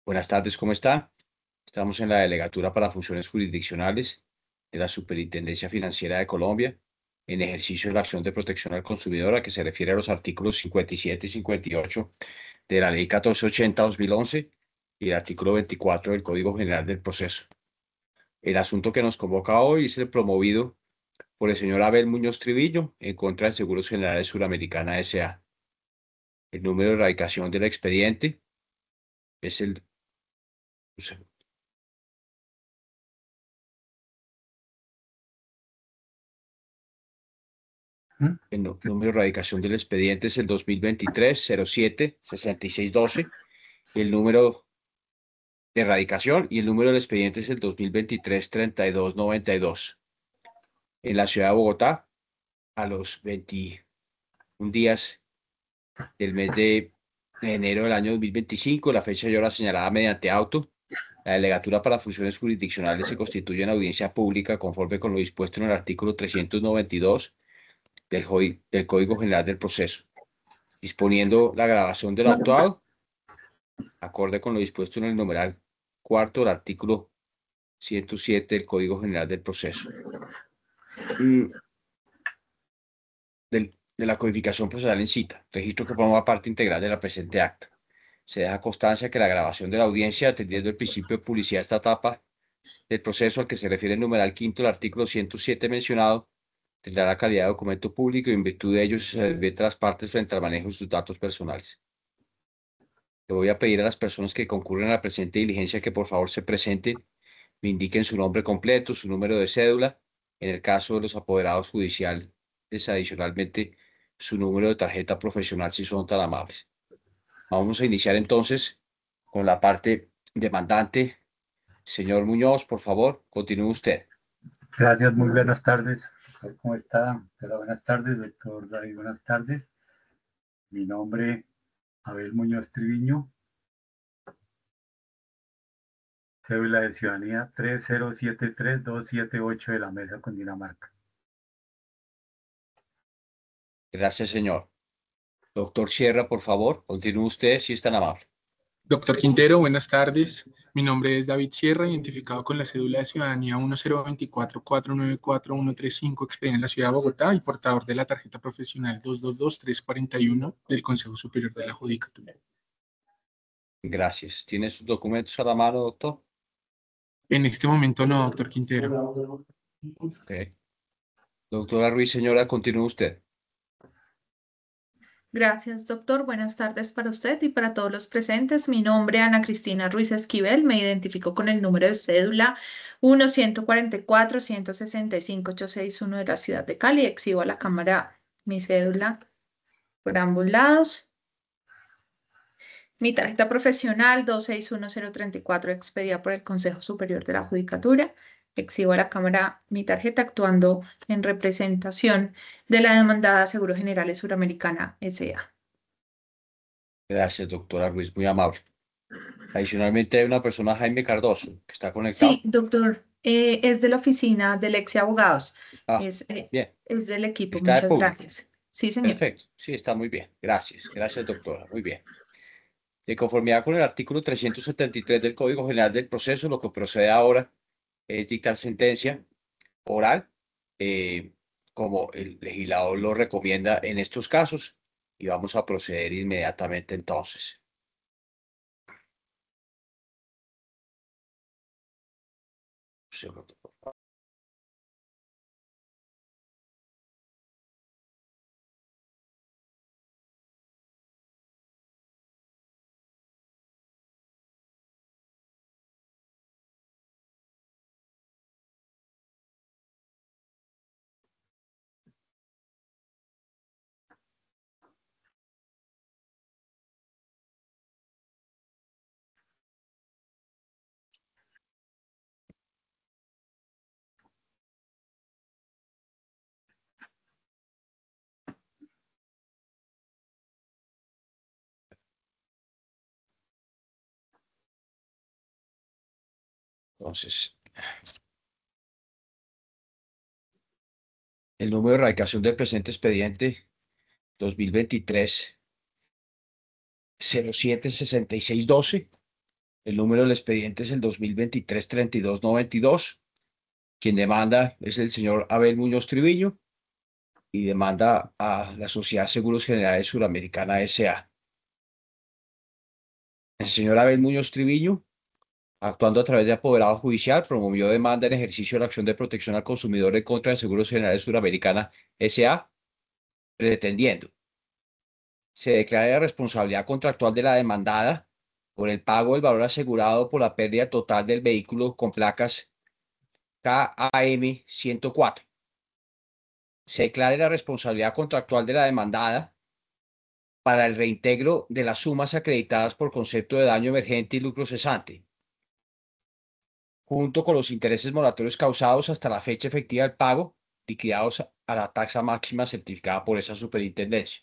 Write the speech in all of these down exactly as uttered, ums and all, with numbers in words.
Buenas tardes, ¿cómo está? Estamos en la Delegatura para Funciones Jurisdiccionales de la Superintendencia Financiera de Colombia, en ejercicio de la acción de protección al consumidor, a que se refiere a los artículos cincuenta y siete y cincuenta y ocho de la Ley catorce ochenta dos mil once y el artículo veinticuatro del Código General del Proceso. El asunto que nos convoca hoy es el promovido por el señor Abel Muñoz Triviño en contra de Seguros Generales Suramericana S A. El número de erradicación del expediente es el... El nu- número de erradicación del expediente es el dos mil veintitrés cero siete sesenta y seis doce. El número de erradicación y el número del expediente es el dos mil veintitrés treinta y dos noventa y dos. En la ciudad de Bogotá, a los veintiún días del mes de enero del año dos mil veinticinco, la fecha y hora señalada mediante auto, la Delegatura para Funciones Jurisdiccionales se constituye en audiencia pública conforme con lo dispuesto en el artículo trescientos noventa y dos del, Jodi- del Código General del Proceso, disponiendo la grabación del actuado acorde con lo dispuesto en el numeral cuarto del artículo ciento siete del Código General del Proceso. Mm, del- de la codificación procesal en cita, registro que forma parte integral de la presente acta. Se deja constancia que la grabación de la audiencia, atendiendo el principio de publicidad de esta etapa del proceso al que se refiere el numeral quinto del artículo ciento siete mencionado, tendrá la calidad de documento público y en virtud de ello se advierte a las partes frente al manejo de sus datos personales. Le voy a pedir a las personas que concurren a la presente diligencia que por favor se presenten, me indiquen su nombre completo, su número de cédula, en el caso de los apoderados judiciales, adicionalmente su número de tarjeta profesional si son tan amables. Vamos a iniciar entonces con la parte demandante. Señor Muñoz, por favor, continúe usted. Gracias, muy buenas tardes. Doctor, ¿cómo está? Hola, buenas tardes, doctor David, buenas tardes. Mi nombre, Abel Muñoz Triviño, cédula de ciudadanía tres cero siete tres dos siete ocho de la Mesa Cundinamarca. Gracias, señor. Doctor Sierra, por favor, continúe usted si es tan amable. Doctor Quintero, buenas tardes. Mi nombre es David Sierra, identificado con la cédula de ciudadanía uno cero dos cuatro cuatro nueve cuatro uno tres cinco, expedida en la ciudad de Bogotá, y portador de la tarjeta profesional dos dos dos tres cuatro uno del Consejo Superior de la Judicatura. Gracias. ¿Tiene sus documentos a la mano, doctor? En este momento no, doctor Quintero. Ok. Doctora Ruiz, señora, continúe usted. Gracias, doctor. Buenas tardes para usted y para todos los presentes. Mi nombre es Ana Cristina Ruiz Esquivel. Me identifico con el número de cédula uno uno cuatro cuatro uno uno seis cinco ocho seis uno de la ciudad de Cali. Exhibo a la cámara mi cédula por ambos lados. Mi tarjeta profesional dos seis uno cero tres cuatro, expedida por el Consejo Superior de la Judicatura. Exhibo a la cámara mi tarjeta actuando en representación de la demandada Seguros Generales Suramericana S A Gracias, doctora Ruiz, muy amable. Adicionalmente hay una persona, Jaime Cardoso, que está Sí, conectado. doctor, eh, es de la oficina del ex abogados, Ah, es, eh, bien. es del equipo, Está de muchas público. gracias. Sí, señor. Perfecto. Sí, está muy bien. Gracias. Gracias, doctora. Muy bien. De conformidad con el artículo trescientos setenta y tres del Código General del Proceso, lo que procede ahora es dictar sentencia oral, eh, como el legislador lo recomienda en estos casos, y vamos a proceder inmediatamente entonces. Un segundo, por favor. Entonces, el número de erradicación del presente expediente dos mil veintitrés cero siete sesenta y seis doce El número del expediente es el dos mil veintitrés treinta y dos noventa y dos. Quien demanda es el señor Abel Muñoz Triviño y demanda a la Sociedad Seguros Generales Suramericana S A El señor Abel Muñoz Triviño, actuando a través de apoderado judicial, promovió demanda en ejercicio de la acción de protección al consumidor en contra de Seguros Generales Suramericana S A, pretendiendo se declare la responsabilidad contractual de la demandada por el pago del valor asegurado por la pérdida total del vehículo con placas K A M ciento cuatro. Se declare la responsabilidad contractual de la demandada para el reintegro de las sumas acreditadas por concepto de daño emergente y lucro cesante, junto con los intereses moratorios causados hasta la fecha efectiva del pago, liquidados a la tasa máxima certificada por esa superintendencia.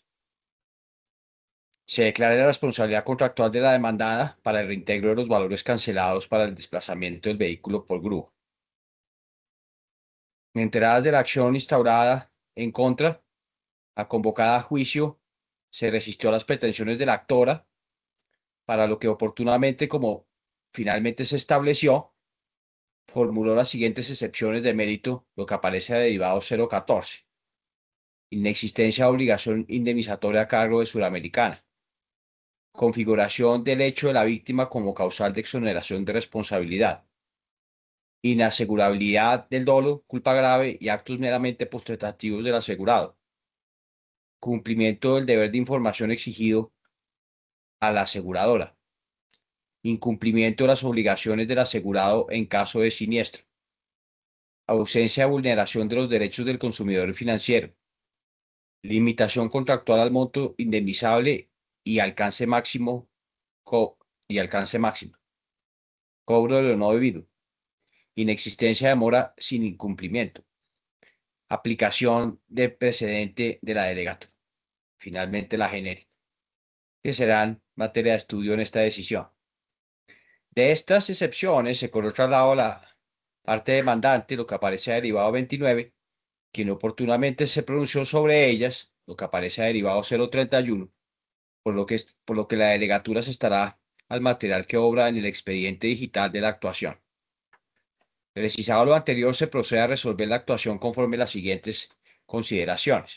Se declara la responsabilidad contractual de la demandada para el reintegro de los valores cancelados para el desplazamiento del vehículo por grúa. Enteradas de la acción instaurada en contra, a convocada a juicio, se resistió a las pretensiones de la actora, para lo que oportunamente, como finalmente se estableció, formuló las siguientes excepciones de mérito, lo que aparece a derivado cero catorce. Inexistencia de obligación indemnizatoria a cargo de Suramericana. Configuración del hecho de la víctima como causal de exoneración de responsabilidad. Inasegurabilidad del dolo, culpa grave y actos meramente postentativos del asegurado. Cumplimiento del deber de información exigido a la aseguradora. Incumplimiento de las obligaciones del asegurado en caso de siniestro. Ausencia de vulneración de los derechos del consumidor financiero. Limitación contractual al monto indemnizable y alcance máximo co y alcance máximo. Cobro de lo no debido. Inexistencia de mora sin incumplimiento. Aplicación de precedente de la delegatura. Finalmente, la genérica, que serán materia de estudio en esta decisión. De estas excepciones se corrió traslado a la parte demandante, lo que aparece a derivado veintinueve, quien oportunamente se pronunció sobre ellas, lo que aparece a derivado cero treinta y uno, por lo que, por lo que la delegatura se estará al material que obra en el expediente digital de la actuación. Precisado lo anterior, se procede a resolver la actuación conforme a las siguientes consideraciones.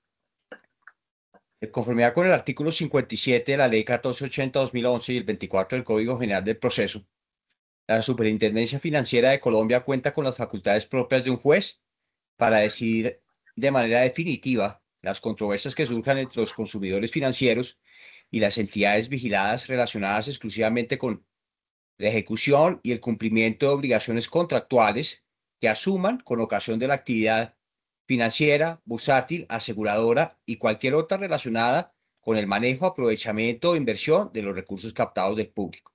De conformidad con el artículo cincuenta y siete de la Ley catorce ochenta dos mil once y el veinticuatro del Código General del Proceso, la Superintendencia Financiera de Colombia cuenta con las facultades propias de un juez para decidir de manera definitiva las controversias que surjan entre los consumidores financieros y las entidades vigiladas relacionadas exclusivamente con la ejecución y el cumplimiento de obligaciones contractuales que asuman con ocasión de la actividad financiera, bursátil, aseguradora y cualquier otra relacionada con el manejo, aprovechamiento o inversión de los recursos captados del público.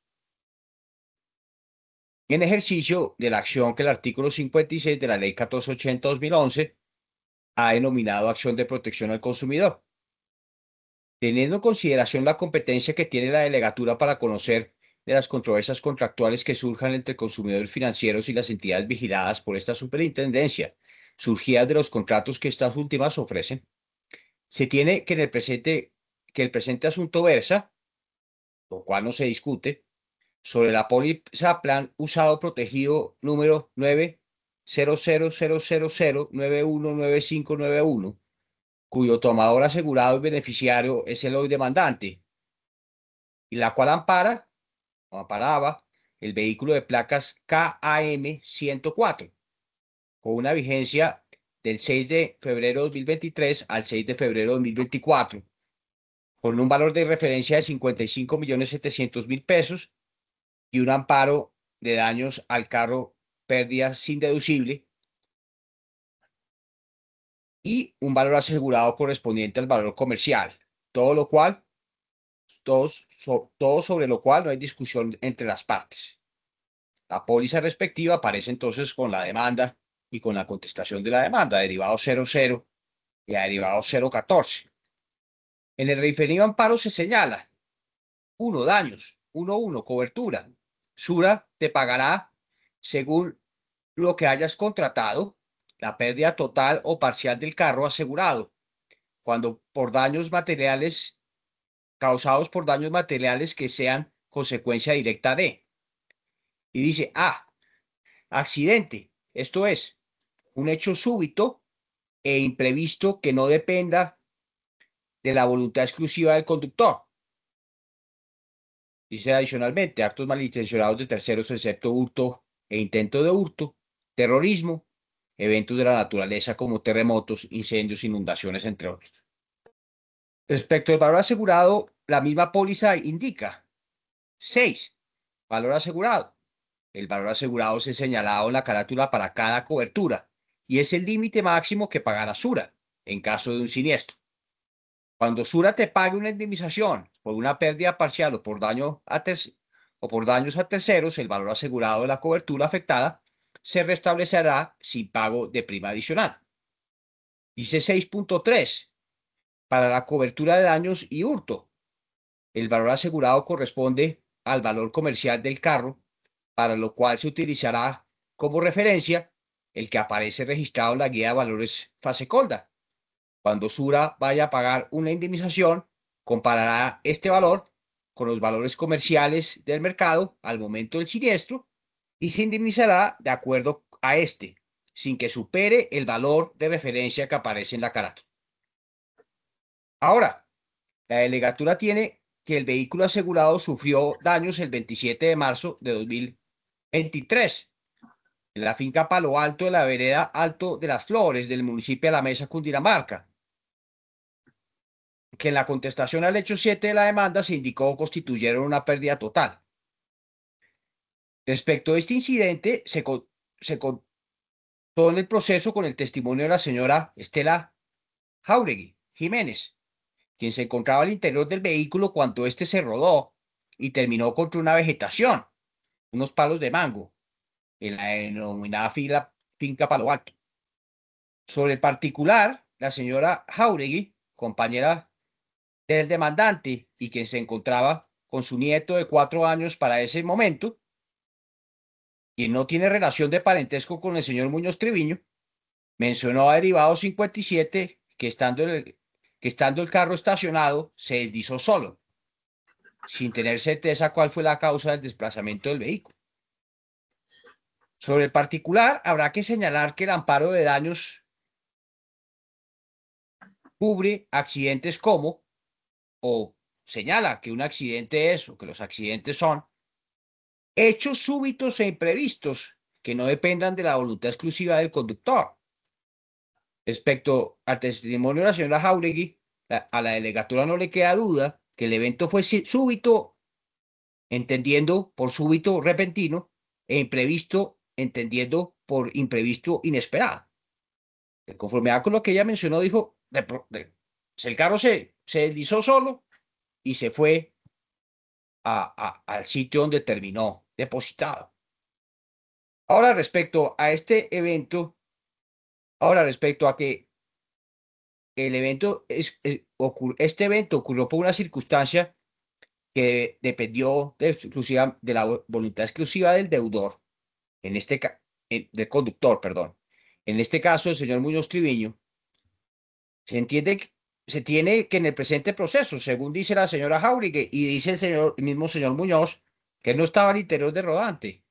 En ejercicio de la acción que el artículo cincuenta y seis de la Ley catorce ochenta dos mil once ha denominado acción de protección al consumidor. Teniendo en consideración la competencia que tiene la delegatura para conocer de las controversias contractuales que surjan entre consumidores financieros y las entidades vigiladas por esta superintendencia, surgidas de los contratos que estas últimas ofrecen, se tiene que en el presente, que el presente asunto versa, lo cual no se discute, sobre la póliza plan usado protegido número nueve cero cero cero cero cero nueve uno nueve cinco nueve uno, cuyo tomador asegurado y beneficiario es el hoy demandante, y la cual ampara o amparaba el vehículo de placas K A M ciento cuatro, con una vigencia del seis de febrero de dos mil veintitrés al seis de febrero de dos mil veinticuatro, con un valor de referencia de cincuenta y cinco millones setecientos mil pesos y un amparo de daños al carro, pérdida sin deducible, y un valor asegurado correspondiente al valor comercial, todo lo cual, todos, so, todo sobre lo cual no hay discusión entre las partes. La póliza respectiva aparece entonces con la demanda y con la contestación de la demanda, derivado cero cero y a derivado cero catorce. En el referido amparo se señala: uno Daños. uno uno Cobertura. Sura te pagará según lo que hayas contratado la pérdida total o parcial del carro asegurado, cuando por daños materiales causados por daños materiales que sean consecuencia directa de y dice, ah, accidente, esto es un hecho súbito e imprevisto que no dependa de la voluntad exclusiva del conductor. Dice adicionalmente, actos malintencionados de terceros, excepto hurto e intento de hurto, terrorismo, eventos de la naturaleza como terremotos, incendios, inundaciones, entre otros. Respecto al valor asegurado, la misma póliza indica seis. Valor asegurado. El valor asegurado es señalado en la carátula para cada cobertura y es el límite máximo que pagará Sura en caso de un siniestro. Cuando Sura te pague una indemnización por una pérdida parcial o por, daño a o por daños a terceros, el valor asegurado de la cobertura afectada se restablecerá sin pago de prima adicional. Dice seis punto tres. Para la cobertura de daños y hurto, el valor asegurado corresponde al valor comercial del carro, para lo cual se utilizará como referencia el que aparece registrado en la guía de valores FASECOLDA. Cuando Sura vaya a pagar una indemnización, comparará este valor con los valores comerciales del mercado al momento del siniestro y se indemnizará de acuerdo a este, sin que supere el valor de referencia que aparece en la carátula. Ahora, la delegatura tiene que el vehículo asegurado sufrió daños el veintisiete de marzo de dos mil veintitrés en la finca Palo Alto de la vereda Alto de las Flores del municipio de La Mesa, Cundinamarca, que en la contestación al hecho siete de la demanda se indicó constituyeron una pérdida total. Respecto a este incidente, se, se contó en el proceso con el testimonio de la señora Estela Jáuregui Jiménez, quien se encontraba al interior del vehículo cuando éste se rodó y terminó contra una vegetación, unos palos de mango, en la denominada fila, finca Palo Alto. Sobre el particular, la señora Jáuregui, compañera del demandante y quien se encontraba con su nieto de cuatro años para ese momento, quien no tiene relación de parentesco con el señor Muñoz Treviño, mencionó a derivado cincuenta y siete que estando el, que estando el carro estacionado se deslizó solo, sin tener certeza cuál fue la causa del desplazamiento del vehículo. Sobre el particular, habrá que señalar que el amparo de daños cubre accidentes como, o señala que un accidente es, o que los accidentes son, hechos súbitos e imprevistos que no dependan de la voluntad exclusiva del conductor. Respecto al testimonio de la señora Jáuregui, a la delegatura no le queda duda que el evento fue súbito, entendiendo por súbito repentino, e imprevisto, entendiendo por imprevisto inesperado. De conformidad con lo que ella mencionó, dijo, de, de, el carro se, se deslizó solo y se fue a, a, al sitio donde terminó depositado. Ahora respecto a este evento, ahora respecto a que el evento es, es ocur, este evento ocurrió por una circunstancia que dependió de, exclusiva, de la voluntad exclusiva del deudor, en este del conductor, perdón. En este caso, el señor Muñoz Triviño, se entiende que se tiene que en el presente proceso, según dice la señora Jáuregui y dice el, señor, el mismo señor Muñoz, que él no estaba al interior del rodante.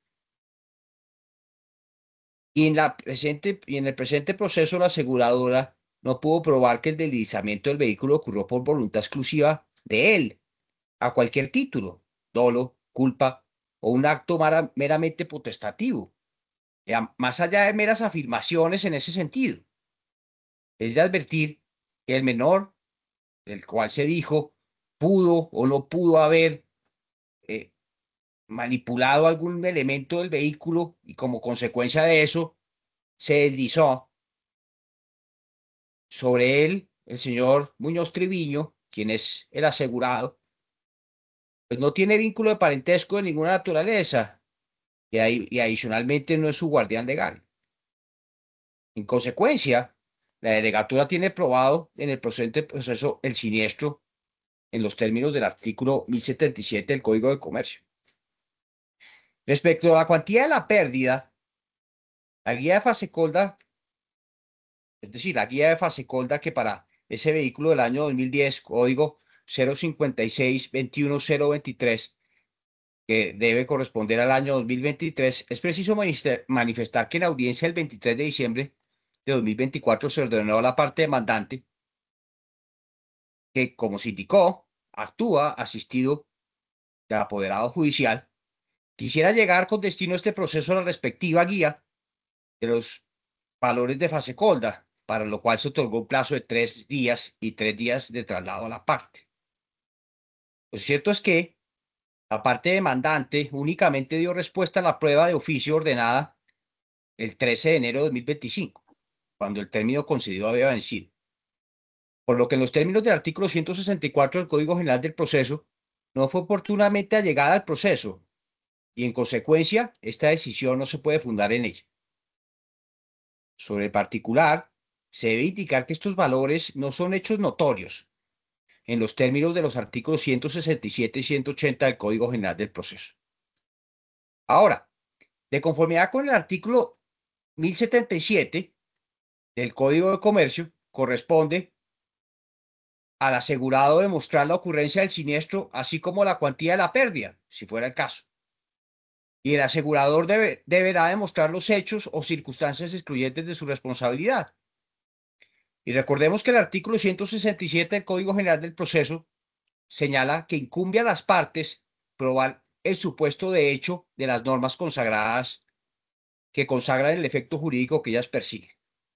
Y en, la presente, y en el presente proceso, la aseguradora no pudo probar que el deslizamiento del vehículo ocurrió por voluntad exclusiva de él, a cualquier título, dolo, culpa o un acto meramente potestativo, ya, más allá de meras afirmaciones en ese sentido. Es de advertir que el menor, del cual se dijo, pudo o no pudo haber eh, manipulado algún elemento del vehículo y como consecuencia de eso se deslizó. Sobre él, el señor Muñoz Triviño, quien es el asegurado, pues no tiene vínculo de parentesco de ninguna naturaleza y, ahí, y adicionalmente no es su guardián legal. En consecuencia, la delegatura tiene probado en el presente proceso el siniestro en los términos del artículo mil setenta y siete del Código de Comercio. Respecto a la cuantía de la pérdida, la guía de FASECOLDA, es decir, la guía de FASECOLDA que para ese vehículo del año dos mil diez, código cero cincuenta y seis veintiuno cero veintitrés, que debe corresponder al año dos mil veintitrés, es preciso manifestar que en audiencia el veintitrés de diciembre de dos mil veinticuatro se ordenó a la parte demandante que, como se indicó, actúa asistido de apoderado judicial, quisiera llegar con destino a este proceso a la respectiva guía de los valores de fase colda, para lo cual se otorgó un plazo de tres días y tres días de traslado a la parte. Lo cierto es que la parte demandante únicamente dio respuesta a la prueba de oficio ordenada el trece de enero de dos mil veinticinco, cuando el término concedido había vencido. Por lo que en los términos del artículo ciento sesenta y cuatro del Código General del Proceso, no fue oportunamente allegada al proceso y, en consecuencia, esta decisión no se puede fundar en ella. Sobre el particular, se debe indicar que estos valores no son hechos notorios en los términos de los artículos ciento sesenta y siete y ciento ochenta del Código General del Proceso. Ahora, de conformidad con el artículo mil setenta y siete del Código de Comercio, corresponde al asegurado demostrar la ocurrencia del siniestro, así como la cuantía de la pérdida, si fuera el caso. Y el asegurador debe, deberá demostrar los hechos o circunstancias excluyentes de su responsabilidad. Y recordemos que el artículo ciento sesenta y siete del Código General del Proceso señala que incumbe a las partes probar el supuesto de hecho de las normas consagradas que consagran el efecto jurídico que ellas persiguen.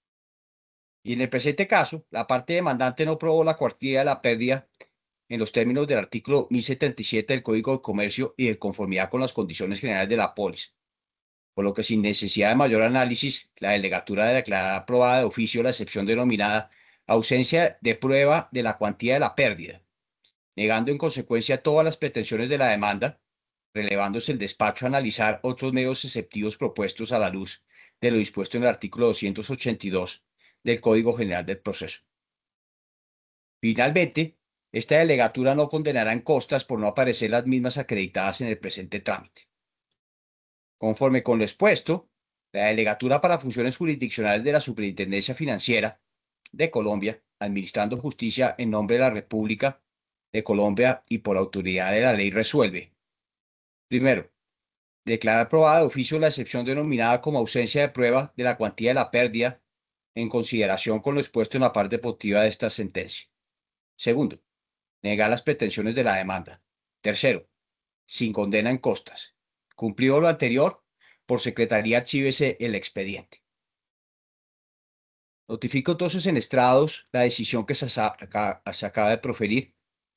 Y en el presente caso, la parte demandante no probó la cuantía de la pérdida en los términos del artículo mil setenta y siete del Código de Comercio y de conformidad con las condiciones generales de la póliza, por lo que, sin necesidad de mayor análisis, la delegatura declarará aprobada de oficio la excepción denominada ausencia de prueba de la cuantía de la pérdida, negando en consecuencia todas las pretensiones de la demanda, relevándose el despacho a analizar otros medios exceptivos propuestos a la luz de lo dispuesto en el artículo doscientos ochenta y dos del Código General del Proceso. Finalmente, esta delegatura no condenará en costas por no aparecer las mismas acreditadas en el presente trámite. Conforme con lo expuesto, la delegatura para funciones jurisdiccionales de la Superintendencia Financiera de Colombia, administrando justicia en nombre de la República de Colombia y por autoridad de la ley, resuelve: primero, declarar aprobada de oficio la excepción denominada como ausencia de prueba de la cuantía de la pérdida en consideración con lo expuesto en la parte positiva de esta sentencia. Segundo, negar las pretensiones de la demanda. Tercero, sin condena en costas. Cumplido lo anterior, por secretaría archívese el expediente. Notifico entonces en estrados la decisión que se, saca, se acaba de proferir